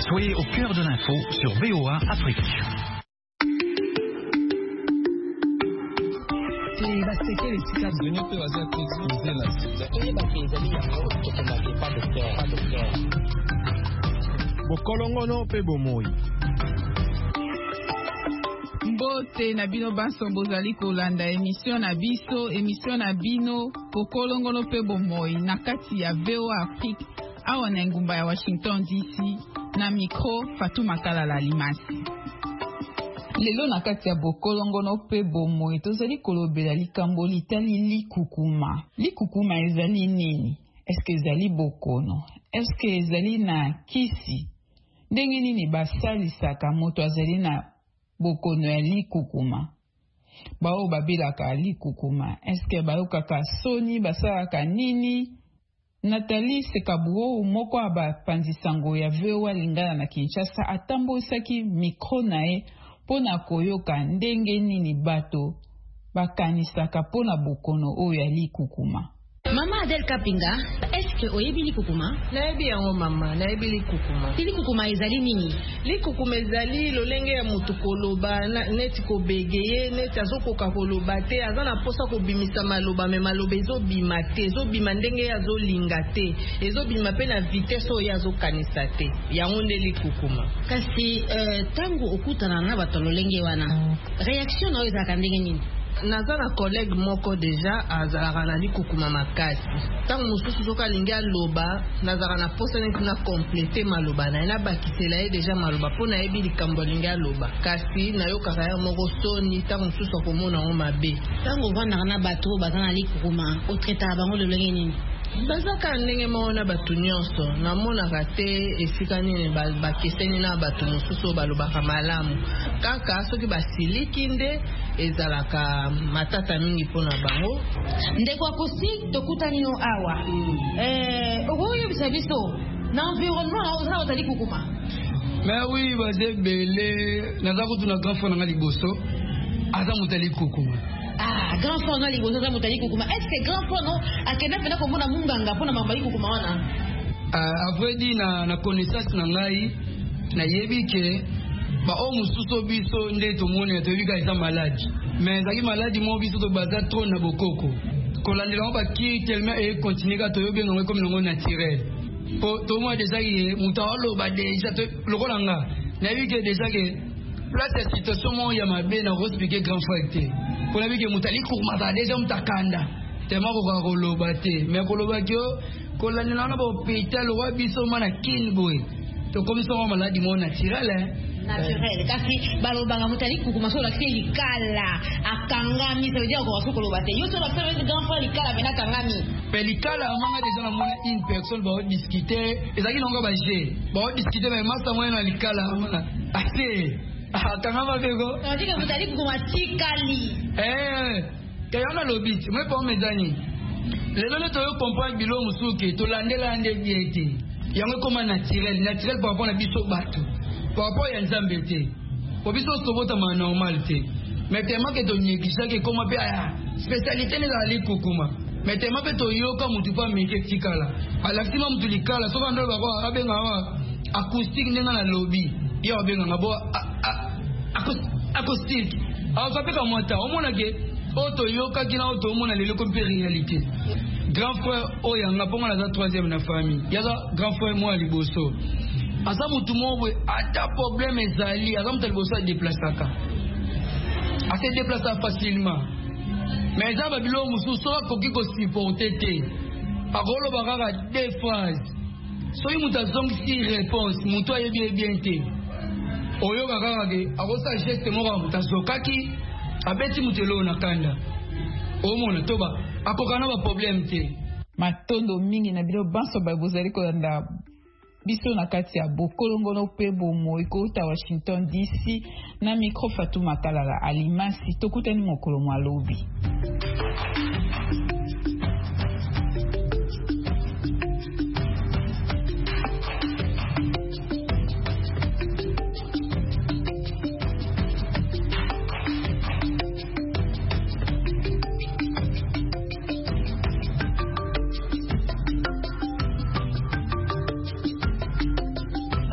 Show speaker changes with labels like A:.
A: Soyez au cœur de l'info sur VOA Afrique.
B: Bokolongono pe bomoi.
C: Mbote na bino baso bozali kolanda émission na bino Bokolongono pe bomoi na kati ya VOA Afrique awa na ngumba ya Washington DC na micro Fatuma Kalala Limasi. Lelo na kati ya Bokolongono pe bomoi tozali kolobela likambo litali likukuma. Likukuma ezali nini? Eske ezali bokono? Eske ezali na kisi? Ndenge nini basalisaka moto azali na bokono ya likukuma? Bao babelaka likukuma. Eske bayokaka soni basalaka nini? Nathalie Sekabuo moko abapanzisango ya VOA Lingala na Kinshasa atambosaki mikro nae pona koyoka ndenge nini bato bakanisaka pona bokono oyo ya likukuma.
D: Mama Adel Kapinga, est-ce que oyebi likukuma?
E: Nayebi yango mama, nayebi likukuma.
D: Likukuma ezali nini?
E: Likukuma ezali lolenge ya mutu koloba neti kobegeye, neti azokoka koloba te, aza na posa kobimisa maloba, me maloba ezobima te, ezobima ndenge azolinga te, ezobima pe na vitesse oyo azokanisa te. Yango nde likukuma.
D: Kasi tangu okutana na bato lolenge wana, reaction na oyo ezalaka ndenge nini?
E: Naza na collègue moko deja azalaka na likukuma makasi. Tango mosusu soka lingi aloba nazalaka na posa neti na complete maloba na ena bakisela ye deja maloba po na yebi likambo lingi aloba. Kasi nayokaka ya moko soni tango mosusu akomona ngo mabe.
D: Tango ovandaka na bato baza na likukuma otretaka bango lolenge nini?
E: Bazaka ndenge maona batu nyonso namonaka te esika nini bakeseni na batu mosusu balobaka malamu kaka soki basiliki nde ezalaka matata mingi mpona bango.
D: Ndeko akosi tokutani no awa okoyebisa biso na environnement ozala ozali kukuma.
F: Mais oui baze bele naza kutuna grand frère nanga liboso aza mutali kukuma.
D: Ah, grand frère na liboso za mutali kukuma. Est-ce que grand frère no akenda pena komona munganga pona mambali kukuma wana?
F: Après dit na connaissance na ngai na yebi ke ba o mususo biso nde to mona to bika isa malade. Mais zaki malade mo biso to baza trop na bokoko. Kolandela ba ki tellement et continuer ka to yobi ngwe comme ngo naturel. Po to mo déjà ye mutalo ba déjà to lokolanga. Na yebi ke déjà ke place situation mo ya mabe na ko expliquer grand frère te. Pour la vie que mutali kuma ba déjà mutakanda. Tellement ko koloba te. Mais koloba kyo kolandela na ba hôpital wa biso mana kinboy. To comme ça malade mo naturel
D: naturel. Kasi balobanga mutali kukuma so la kisi likala akangami ça veut dire ko koloba te. Yo so la faire grand frère likala bena kangami.
F: Pelikala amanga déjà na mona une personne ba discuter ezaki nonga ba je. Ba discuter mais master mo na likala amanga. Ase akangama bego.
D: On dit que mutali kukuma tikali.
F: Kayona lobit, moi pas mezani. Lelo le to yo comprendre bilo musuke to landela ande biete. Yango comme naturel par rapport à biso bato. Par rapport à Nzambe te. Pour biso sobota ma normalité. Mais tellement que to négligence que comment pe spécialité ne la likukuma. Mais tellement que to yoka mutu pa meke tikala. Ala sima mutu likala so bando ba ko abenga wa acoustique nenga na lobby. Yo abenga ngabo acoustique. Alors ça peut comme moi ta. Au moins que auto yoka kina auto mona lelo comme réalité. Grand frère oyanga ponga na troisième na famille. Yaza grand frère moi liboso. Asa mutu mo ata problème ezali, asa mutu liboso déplaçaka. Asa déplaça facilement. Mais ça babilo musu so koki ko supporter te. Akolo bakaka deux phrases. So mutu azongi si réponse, mutu ayebi bien te. Oyo bakaka ke akosa geste mo mutu azokaki abeti mutelo na kanda. Omona toba akokana ba problème te.
C: Matondo mingi na bilo banso babozali ko nda biso na kati ya Bokolongono pe bomoi kota Washington DC na micro Fatuma Kalala Alimasi tokutani mokolo mwa lobi.